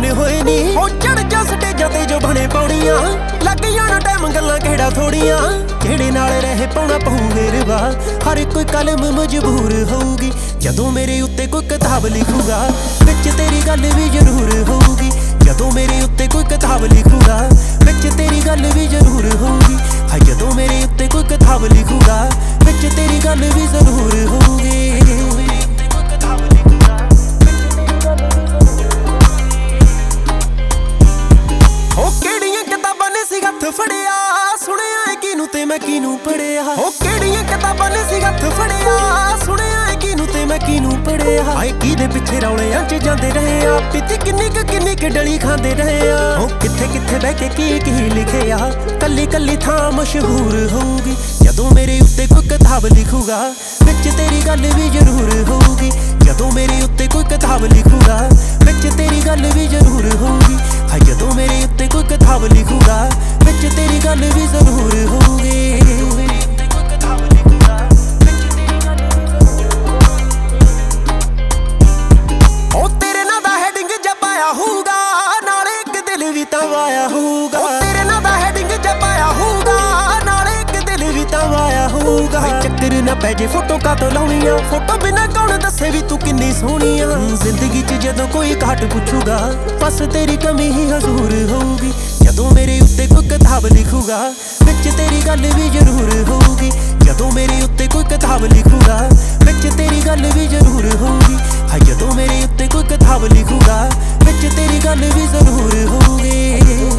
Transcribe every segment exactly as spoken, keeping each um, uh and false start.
ਜਵਾਨ ਹੋਏ ਨੀ ਉਹ ਚੜ ਜਾ ਸਟੇਜਾਂ ਤੇ ਜੋ ਬਣੇ ਪੌੜੀਆਂ ਲੱਗ ਜਾਣਾ ਟਾਈਮ ਗੱਲਾਂ ਕਿਹੜਾ ਥੋੜੀਆਂ ਜਿਹੜੇ ਨਾਲ ਰਹੇ ਪਾਉਣਾ ਪਊ ਵੇਰਵਾ ਹਰ ਕੋਈ ਕਲਮ ਮਜਬੂਰ ਹੋਊਗੀ ਜਦੋਂ ਮੇਰੇ ਉੱਤੇ ਕੋਈ ਕਿਤਾਬ ਲਿਖੂਗਾ ਵਿੱਚ ਤੇਰੀ ਗੱਲ ਵੀ ਜ਼ਰੂਰ ਹੋਊਗੀ ਜਦੋਂ ਮੇਰੇ ਉੱਤੇ ਕੋਈ ਕਿਤਾਬ ਲਿਖੂਗਾ ਵਿੱਚ ਤੇਰੀ ਗੱਲ ਵੀ ਜ਼ਰੂਰ ਹੋਊਗੀ ਹਾਂ ਜਦੋਂ ਮੇਰੇ ਉੱਤੇ ਕੋਈ ਕਿਤਾਬ ਲਿਖੂਗਾ ਵਿੱਚ ਤੇਰੀ ਗੱਲ ਵੀ ਜ਼ਰੂਰ ਹੋਊਗੀ ਉਹ ਕਿਹੜੀਆਂ ਕਿਤਾਬਾਂ ਨੇ ਸੀ ਹੱਥ ਫੜਿਆ ਸੁਣਿਆ ਏ ਕਿਨੂੰ ਤੇ ਮੈਂ ਕਿਨੂੰ ਪੜਿਆ ਉਹ ਕਿਹੜੀਆਂ ਕਿਤਾਬਾਂ ਨੇ ਸੀ ਹੱਥ ਫੜਿਆ ਸੁਣਿਆ ਏ ਕਿਨੂੰ ਤੇ ਮੈਂ ਕਿਨੂੰ ਪੜਿਆ ਆਏ ਕਿਹਦੇ ਪਿੱਛੇ ਰੌਲਿਆਂ 'ਚ ਜਾਂਦੇ ਰਹੇ ਆ ਪਿੱਤੀ ਕਿੰਨੀ ਕੁ ਕਿੰਨੀ ਕੁ ਡਲੀ ਖਾਂਦੇ ਰਹੇ ਆ ਉਹ ਕਿੱਥੇ ਕਿੱਥੇ ਬਹਿ ਕੇ ਕੀ ਕੀ ਲਿਖਿਆ ਕੱਲੀ ਕੱਲੀ ਥਾਂ ਮਸ਼ਹੂਰ ਹੋਊਗੀ ਜਦੋਂ ਮੇਰੇ ਉੱਤੇ ਕੋਈ ਕਿਤਾਬ ਲਿਖੂਗਾ ਵਿੱਚ ਤੇਰੀ ਗੱਲ ਵੀ ਜ਼ਰੂਰ ਹੋਊਗੀ ਜਦੋਂ ਮੇਰੇ ਉੱਤੇ ਕੋਈ ਕਿਤਾਬ ਲਿਖੂਗਾ ਵਿੱਚ ਤੇਰੀ ਗੱਲ ਵੀ ਜ਼ਰੂਰ ਹੋਊਗੀ ਹਾਂ ਜਦੋਂ ਮੇਰੇ ਉੱਤੇ ਕੋਈ ਕਿਤਾਬ ਲਿਖੂਗਾ ਵਿੱਚ ਤੇਰੀ ਗੱਲ ਵੀ ਜ਼ਰੂਰ ਹੋਊਗੀ ਉਹ ਤੇਰੇ ਨਾਂ ਦਾ ਹੈਡਿੰਗ ਜਪਾਇਆ ਹੋਊਗਾ ਨਾਲੇ ਇੱਕ ਦਿਲ ਵੀ ਤਾਂ ਵਾਇਆ ਹੋਊਗਾ ਉਹ ਤੇਰੇ ਨਾਂ ਦਾ ਹੈਡਿੰਗ ਜਪਾਇਆ ਹੋਊਗਾ ਨਾਲੇ ਇੱਕ ਦਿਲ ਵੀ ਤਾਂ ਵਾਇਆ ਹੋਊਗਾ ਚੱਕਰ ਨਾ ਪੈ ਜੇ ਫੋਟੋ ਕਾਤੋਂ ਲਾਉਣੀਆਂ ਫੋਟੋ ਬਿਨਾਂ ਕੌਣ ਦੱਸੇ ਵੀ ਤੂੰ ਕਿੰਨੀ ਸੋਹਣੀ ਆ ਜ਼ਿੰਦਗੀ 'ਚ ਜਦੋਂ ਕੋਈ ਘਾਟ ਪੁੱਛੂਗਾ ਬਸ ਤੇਰੀ ਕਮੀ ਹੀ ਹਜ਼ੂਰ ਹੋਊਗੀ ਜਦੋਂ ਮੇਰੇ ਉੱਤੇ ਕੋਈ ਕਿਤਾਬ ਲਿਖੂਗਾ ਵਿੱਚ ਤੇਰੀ ਗੱਲ ਵੀ ਜ਼ਰੂਰ ਹੋਊਗੀ ਜਦੋਂ ਮੇਰੇ ਉੱਤੇ ਕੋਈ ਕਿਤਾਬ ਲਿਖੂਗਾ ਵਿੱਚ ਤੇਰੀ ਗੱਲ ਵੀ ਜ਼ਰੂਰ ਹੋਊਗੀ ਹਾਂ ਜਦੋਂ ਮੇਰੇ ਉੱਤੇ ਕੋਈ ਕਿਤਾਬ ਲਿਖੂਗਾ ਵਿੱਚ ਤੇਰੀ ਗੱਲ ਵੀ ਜ਼ਰੂਰ ਹੋਊਗੀ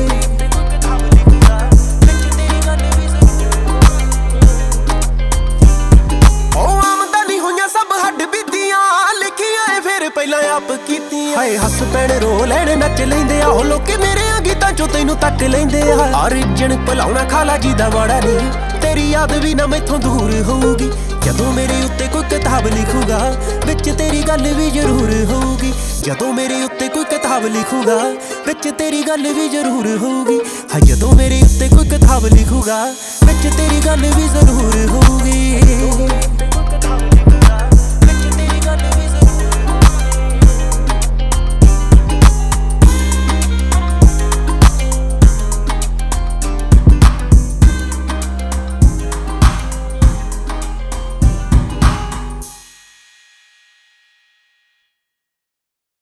ਉਹ ਆਮਦਨੀ ਹੋਈਆਂ ਸਭ ਹੱਡ ਬੀਤੀਆਂ ਲਿਖੀਆਂ ਏ ਫਿਰ ਪਹਿਲਾਂ ਆਪ ਕੀਤੀਆਂ ਹਾਏ ਹੱਸ ਪੈਣ ਰੋ ਲੈਣ ਨੱਚ ਲੈਂਦੇ ਆ ਉਹ ਲੋਕੀ ਮੇਰੇ ਗੀਤਾਂ 'ਚੋਂ ਤੈਨੂੰ ਤੱਕ ਲੈਂਦੇ ਆ ਅਰਜਨ ਭੁਲਾਉਣਾ ਖਾਲਾ ਜੀ ਦਾ ਵਾੜਾ ਨਹੀਂ ਤੇਰੀ ਯਾਦ ਵੀ ਨਾ ਮੈਥੋਂ ਦੂਰ ਹੋਊਗੀ ਜਦੋਂ ਮੇਰੇ ਉੱਤੇ ਕੋਈ ਕਿਤਾਬ ਲਿਖੂਗਾ ਵਿੱਚ ਤੇਰੀ ਗੱਲ ਵੀ ਜ਼ਰੂਰ ਹੋਊਗੀ ਜਦੋਂ ਮੇਰੇ ਉੱਤੇ ਕੋਈ ਕਿਤਾਬ ਲਿਖੂਗਾ ਵਿੱਚ ਤੇਰੀ ਗੱਲ ਵੀ ਜ਼ਰੂਰ ਹੋਊਗੀ ਹਾਂ ਜਦੋਂ ਮੇਰੇ ਉੱਤੇ ਕੋਈ ਕਿਤਾਬ ਲਿਖੂਗਾ ਵਿੱਚ ਤੇਰੀ ਗੱਲ ਵੀ ਜ਼ਰੂਰ ਹੋਊਗੀ